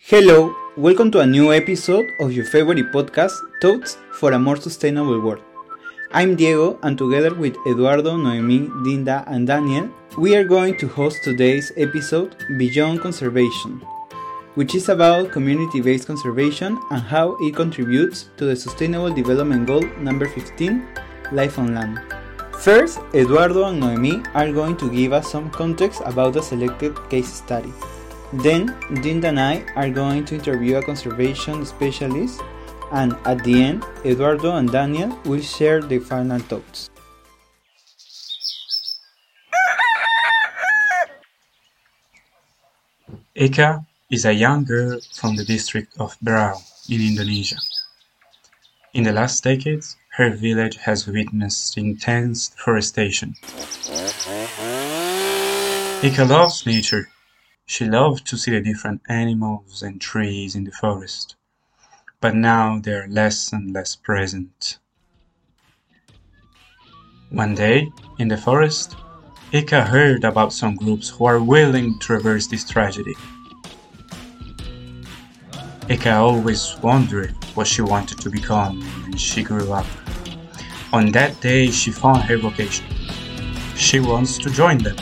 Hello, welcome to a new episode of your favorite podcast, Thoughts for a More Sustainable World. I'm Diego, and together with Eduardo, Noemi, Dinda, and Daniel, we are going to host today's episode, Beyond Conservation, which is about community-based conservation and how it contributes to the Sustainable Development Goal number 15, Life on Land. First, Eduardo and Noemi are going to give us some context about the selected case study. Then, Dinda and I are going to interview a conservation specialist, and at the end, Eduardo and Daniel will share their final thoughts. Eka is a young girl from the district of Berau in Indonesia. In the last decades, her village has witnessed intense deforestation. Eka loves nature. She loved to see the different animals and trees in the forest, but now they are less and less present. One day, in the forest, Eka heard about some groups who are willing to reverse this tragedy. Eka always wondered what she wanted to become when she grew up. On that day, she found her vocation. She wants to join them.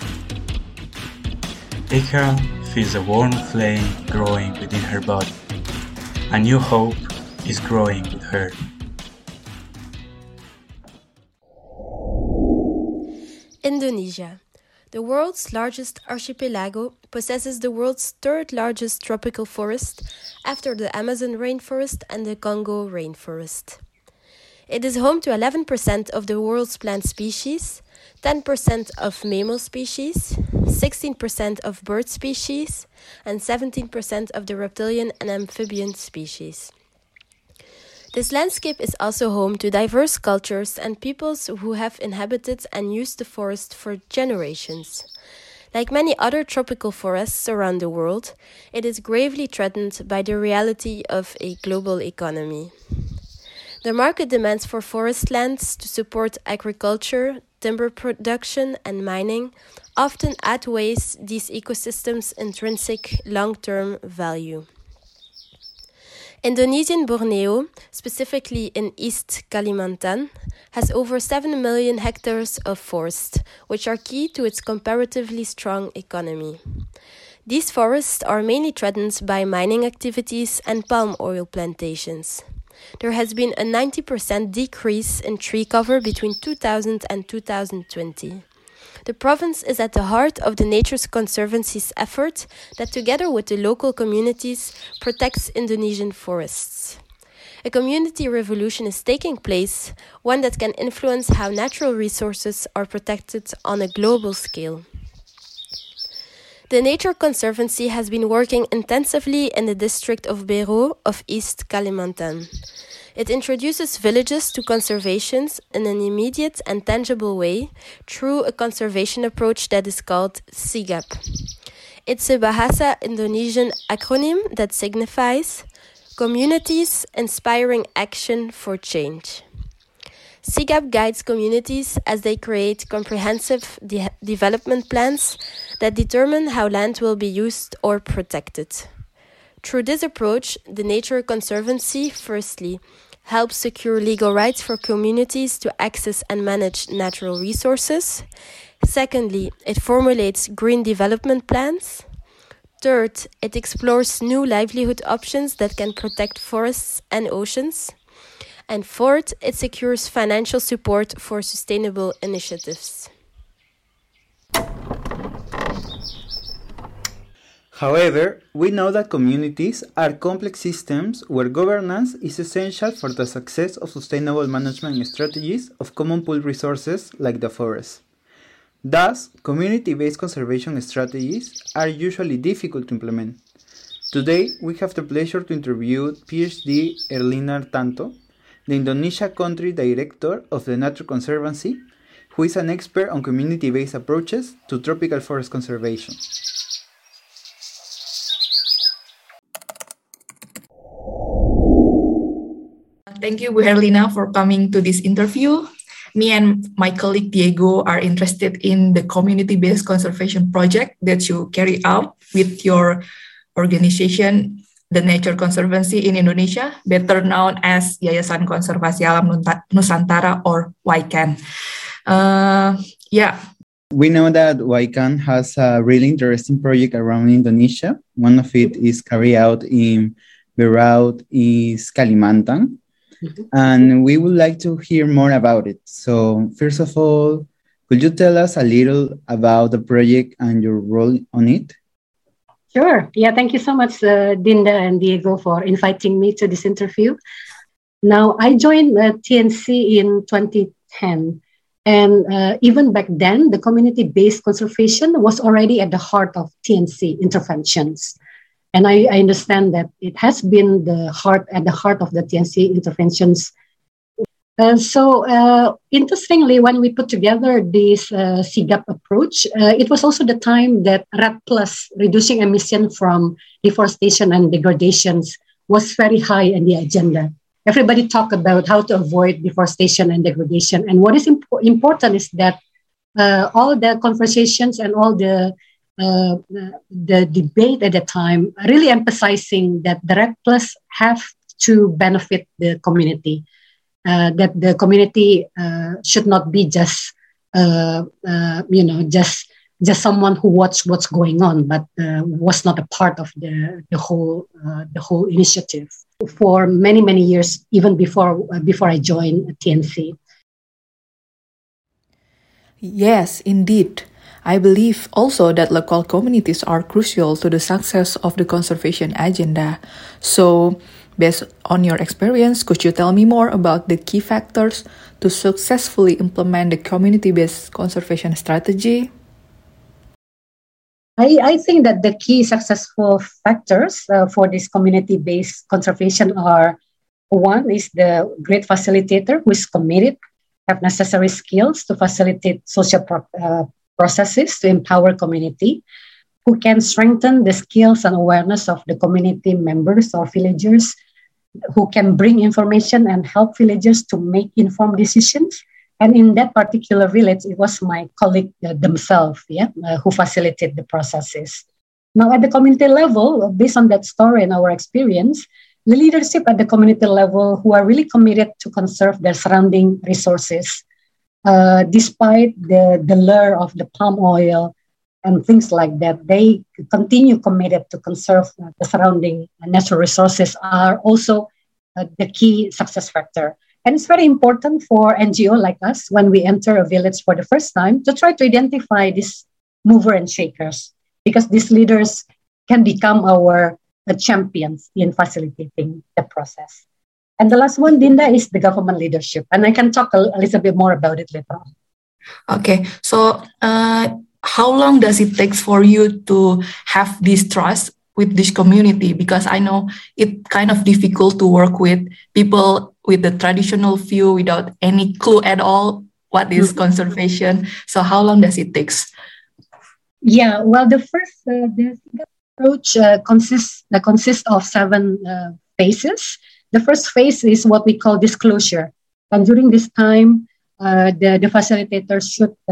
Eka feels a warm flame growing within her body. A new hope is growing with her. Indonesia, the world's largest archipelago, possesses the world's third largest tropical forest after the Amazon rainforest and the Congo rainforest. It is home to 11% of the world's plant species, 10% of mammal species, 16% of bird species, and 17% of the reptilian and amphibian species. This landscape is also home to diverse cultures and peoples who have inhabited and used the forest for generations. Like many other tropical forests around the world, it is gravely threatened by the reality of a global economy. The market demands for forest lands to support agriculture, timber production, and mining often outweighs these ecosystems' intrinsic long-term value. Indonesian Borneo, specifically in East Kalimantan, has over 7 million hectares of forest, which are key to its comparatively strong economy. These forests are mainly threatened by mining activities and palm oil plantations. There has been a 90% decrease in tree cover between 2000 and 2020. The province is at the heart of the Nature Conservancy's effort that, together with the local communities, protects Indonesian forests. A community revolution is taking place, one that can influence how natural resources are protected on a global scale. The Nature Conservancy has been working intensively in the district of Berau of East Kalimantan. It introduces villages to conservation in an immediate and tangible way through a conservation approach that is called SIGAP. It's a Bahasa Indonesian acronym that signifies Communities Inspiring Action for Change. SIGAP guides communities as they create comprehensive development plans that determine how land will be used or protected. Through this approach, the Nature Conservancy, firstly, helps secure legal rights for communities to access and manage natural resources. Secondly, it formulates green development plans. Third, it explores new livelihood options that can protect forests and oceans. And fourth, it secures financial support for sustainable initiatives. However, we know that communities are complex systems where governance is essential for the success of sustainable management strategies of common pool resources like the forest. Thus, community-based conservation strategies are usually difficult to implement. Today, we have the pleasure to interview PhD Erlina Artanto, the Indonesia Country Director of the Nature Conservancy, who is an expert on community-based approaches to tropical forest conservation. Thank you, Bu Erlina, for coming to this interview. Me and my colleague Diego are interested in the community-based conservation project that you carry out with your organization, the Nature Conservancy in Indonesia, better known as Yayasan Konservasi Alam Nusantara or YCAN. We know that YCAN has a really interesting project around Indonesia. One of it is carried out in Berau, East Kalimantan. And we would like to hear more about it. So first of all, could you tell us a little about the project and your role on it? Sure. Yeah, thank you so much, Dinda and Diego, for inviting me to this interview. Now, I joined TNC in 2010. And even back then, the community-based conservation was already at the heart of TNC interventions. And I understand that it has been at the heart of the TNC interventions. So interestingly, when we put together this SIGAP approach, it was also the time that REDD+, reducing emission from deforestation and degradations, was very high in the agenda. Everybody talked about how to avoid deforestation and degradation. And what is important is that all the conversations and all the debate at the time really emphasizing that the REDD+ have to benefit the community, that the community should not be just someone who watched what's going on, but was not a part of the whole initiative for many years, even before I joined TNC. Yes, indeed. I believe also that local communities are crucial to the success of the conservation agenda. So, based on your experience, could you tell me more about the key factors to successfully implement the community-based conservation strategy? I think that the key successful factors for this community-based conservation are, one is the great facilitator who is committed, have necessary skills to facilitate social processes to empower community, who can strengthen the skills and awareness of the community members or villagers, who can bring information and help villagers to make informed decisions. And in that particular village, it was my colleague themselves, who facilitated the processes. Now, at the community level, based on that story and our experience, the leadership at the community level who are really committed to conserve their surrounding resources, despite the lure of the palm oil and things like that, they continue committed to conserve the surrounding natural resources are also the key success factor. And it's very important for NGO like us, when we enter a village for the first time, to try to identify these mover and shakers, because these leaders can become our champions in facilitating the process. And the last one, Dinda, is the government leadership. And I can talk a little bit more about it later on. Okay, so how long does it take for you to have this trust with this community? Because I know it's kind of difficult to work with people with the traditional view without any clue at all what is conservation. So how long does it take? Yeah, well, the first the approach consists of 7 phases. The first phase is what we call disclosure. And during this time, the facilitators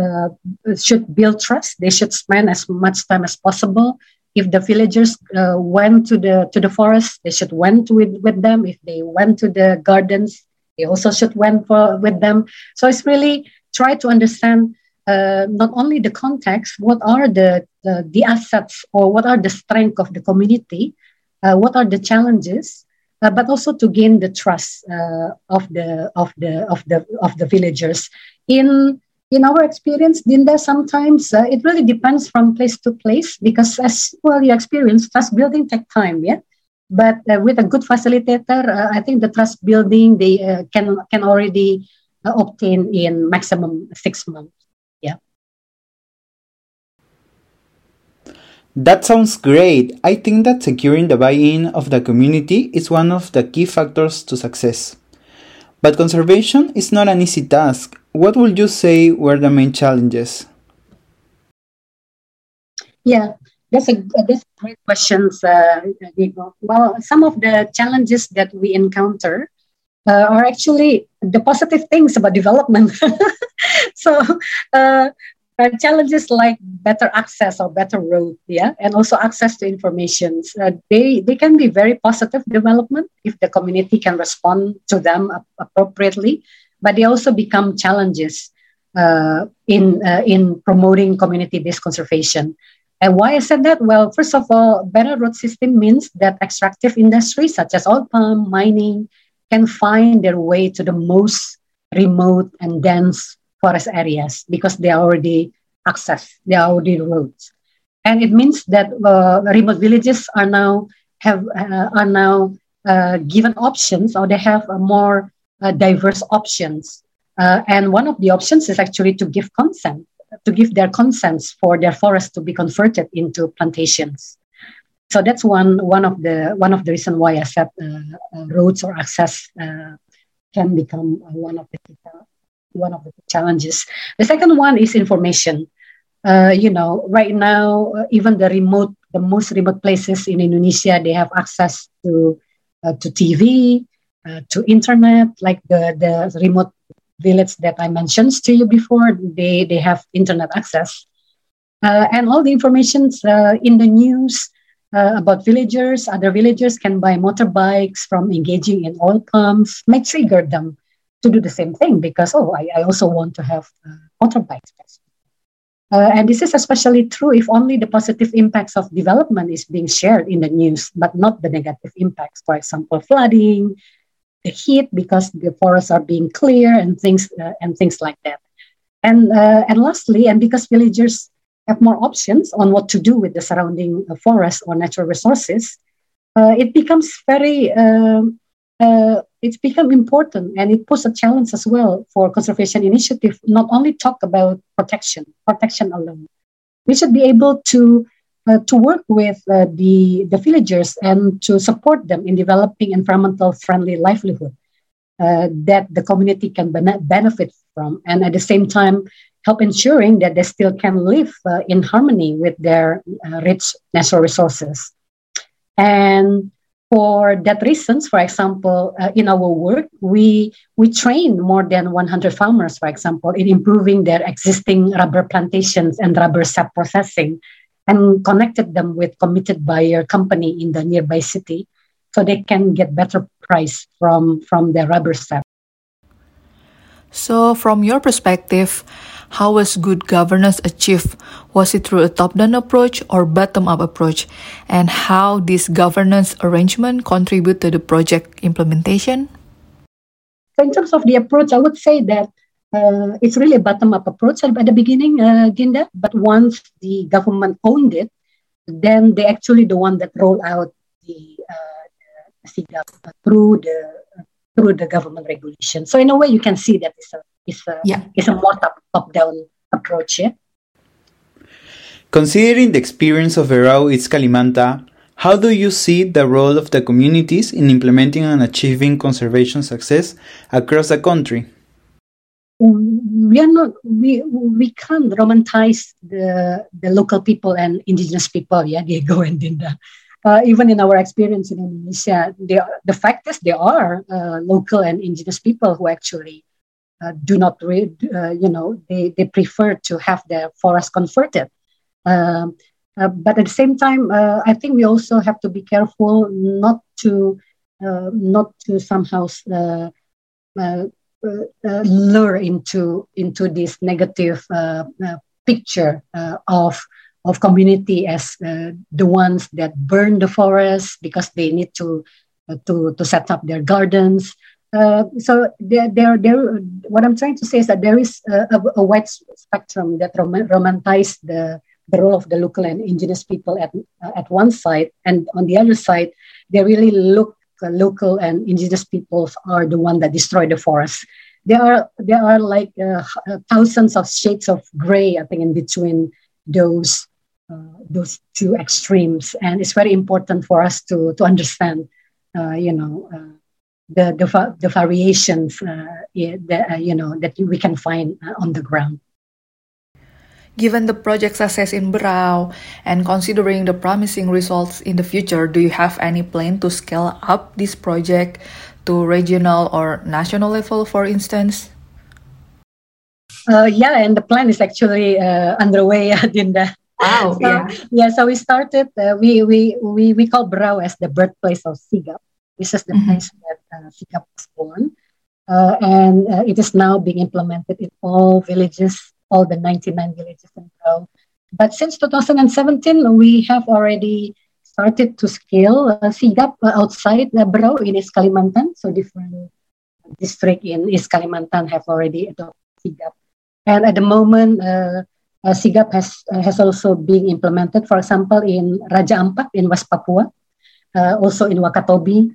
should build trust. They should spend as much time as possible. If the villagers went to the forest, they should went with them. If they went to the gardens, they also should went with them. So it's really try to understand not only the context, what are the assets or what are the strengths of the community, what are the challenges, but also to gain the trust of the villagers. In our experience, Dinda, sometimes it really depends from place to place, because as well you experience, trust building takes time, yeah. But with a good facilitator, I think the trust building they can already obtain in maximum 6 months. Yeah. That sounds great. I think that securing the buy-in of the community is one of the key factors to success. But conservation is not an easy task. What would you say were the main challenges? Yeah, that's a great question, Diego. Well, some of the challenges that we encounter are actually the positive things about development. So Challenges like better access or better road, and also access to information. They can be very positive development if the community can respond to them appropriately, but they also become challenges in promoting community-based conservation. And why I said that? Well, first of all, better road system means that extractive industries such as oil palm, mining, can find their way to the most remote and dense forest areas because they are already roads. And it means that remote villages are now given options, or they have more diverse options. And one of the options is actually to give their consents for their forests to be converted into plantations. So that's one of the reasons why I said roads or access can become one of the challenges. The second one is information. Right now, even the most remote places in Indonesia, they have access to TV, to internet, like the remote village that I mentioned to you before, they have internet access. And all the information in the news about other villagers can buy motorbikes from engaging in oil palms, may trigger them to do the same thing because, I also want to have motorbikes. And this is especially true if only the positive impacts of development is being shared in the news, but not the negative impacts. For example, flooding, the heat because the forests are being clear and things like that. And lastly, and because villagers have more options on what to do with the surrounding forest or natural resources, it becomes it's become important, and it puts a challenge as well for conservation initiative. Not only talk about protection alone. We should be able to work with the villagers and to support them in developing environmental friendly livelihood that the community can benefit from, and at the same time help ensuring that they still can live in harmony with their rich natural resources. And for that reasons, for example, in our work, we train more than 100 farmers, for example, in improving their existing rubber plantations and rubber sap processing, and connected them with committed buyer company in the nearby city so they can get better price from the rubber sap. So from your perspective, how was good governance achieved? Was it through a top-down approach or bottom-up approach? And how this governance arrangement contribute to the project implementation? So in terms of the approach, I would say that it's really a bottom-up approach at the beginning, Dinda. But once the government owned it, then they actually the one that roll out the SIGAP through the government regulation. So in a way, you can see that it's a more top-down approach. Yeah? Considering the experience of Berau East Kalimanta, how do you see the role of the communities in implementing and achieving conservation success across the country? We can't romanticize the local people and indigenous people, Diego and Dinda. Even in our experience in Indonesia, the fact is there are local and indigenous people who actually do not read, they prefer to have their forest converted. But at the same time, I think we also have to be careful not to somehow lure into this negative picture of community as the ones that burn the forest because they need to set up their gardens. So what I'm trying to say is that there is a wide spectrum that romanticize the role of the local and indigenous people at one side, and on the other side, they really look local and indigenous peoples are the one that destroy the forest. There are like thousands of shades of gray, I think, in between those two extremes, and it's very important for us to understand, the variations, that we can find on the ground. Given the project success in Berau and considering the promising results in the future, do you have any plan to scale up this project to regional or national level, for instance? Yeah, and the plan is actually underway, Dinda. Wow. So we started. We call Berau as the birthplace of Sigap. This is the place that Sigap was born, and it is now being implemented in all villages, all the 99 villages in Berau. But since 2017, we have already started to scale Sigap outside Berau in East Kalimantan. So different districts in East Kalimantan have already adopted Sigap. And at the moment, Sigap has also been implemented, for example, in Raja Ampat in West Papua, also in Wakatobi,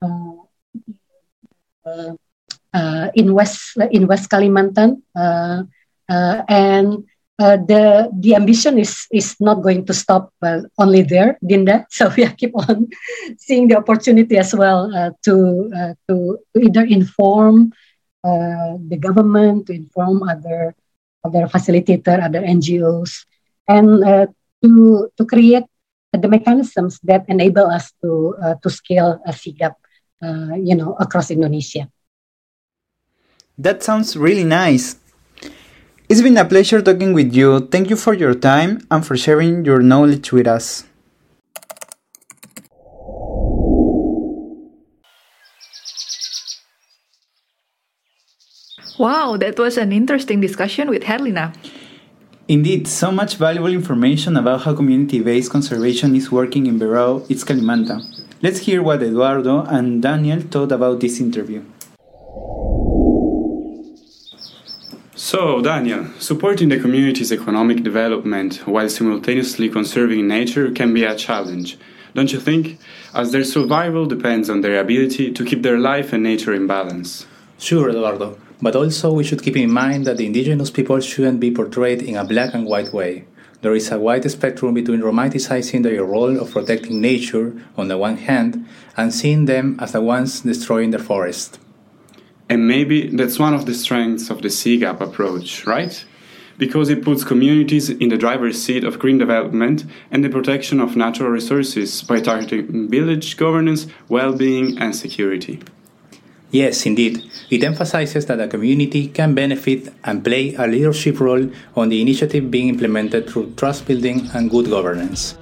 in West Kalimantan, and the ambition is not going to stop only there, Dinda. So we keep on seeing the opportunity as well to either inform the government, to inform other facilitator, other NGOs, and to create the mechanisms that enable us to scale Sigap, across Indonesia. That sounds really nice. It's been a pleasure talking with you. Thank you for your time and for sharing your knowledge with us. Wow, that was an interesting discussion with Herlina. Indeed, so much valuable information about how community-based conservation is working in Berau, East Kalimantan. Let's hear what Eduardo and Daniel thought about this interview. So, Daniel, supporting the community's economic development while simultaneously conserving nature can be a challenge, don't you think? As their survival depends on their ability to keep their life and nature in balance. Sure, Eduardo. But also we should keep in mind that the indigenous people shouldn't be portrayed in a black and white way. There is a wide spectrum between romanticizing their role of protecting nature on the one hand and seeing them as the ones destroying the forest. And maybe that's one of the strengths of the Sigap approach, right? Because it puts communities in the driver's seat of green development and the protection of natural resources by targeting village governance, well-being and security. Yes, indeed. It emphasizes that the community can benefit and play a leadership role on the initiative being implemented through trust building and good governance.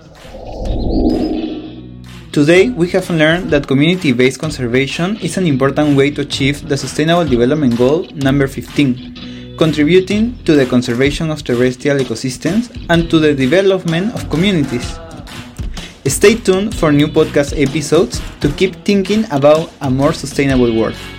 Today, we have learned that community-based conservation is an important way to achieve the Sustainable Development Goal number 15, contributing to the conservation of terrestrial ecosystems and to the development of communities. Stay tuned for new podcast episodes to keep thinking about a more sustainable world.